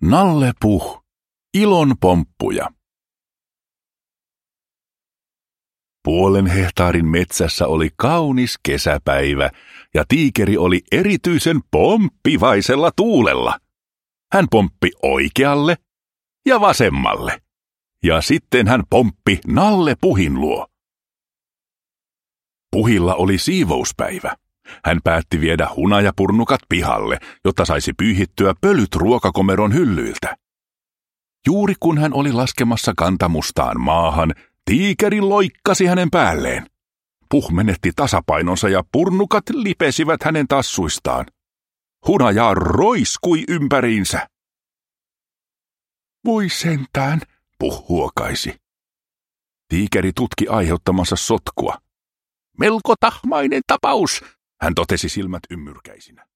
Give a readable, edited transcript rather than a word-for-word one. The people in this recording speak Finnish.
Nalle Puh, ilon pomppuja. 0,5 hehtaarin metsässä oli kaunis kesäpäivä ja tiikeri oli erityisen pomppivaisella tuulella. Hän pomppi oikealle ja vasemmalle. Ja sitten hän pomppi Nalle Puhin luo. Puhilla oli siivouspäivä. Hän päätti viedä hunajapurnukat pihalle, jotta saisi pyyhittyä pölyt ruokakomeron hyllyiltä. Juuri kun hän oli laskemassa kantamustaan maahan, tiikeri loikkasi hänen päälleen. Puh menetti tasapainonsa ja purnukat lipesivät hänen tassuistaan. Hunaja roiskui ympäriinsä. Voi sentään, Puh huokaisi. Tiikeri tutki aiheuttamansa sotkua. Melko tahmainen tapaus, hän totesi silmät ymmyrkäisinä.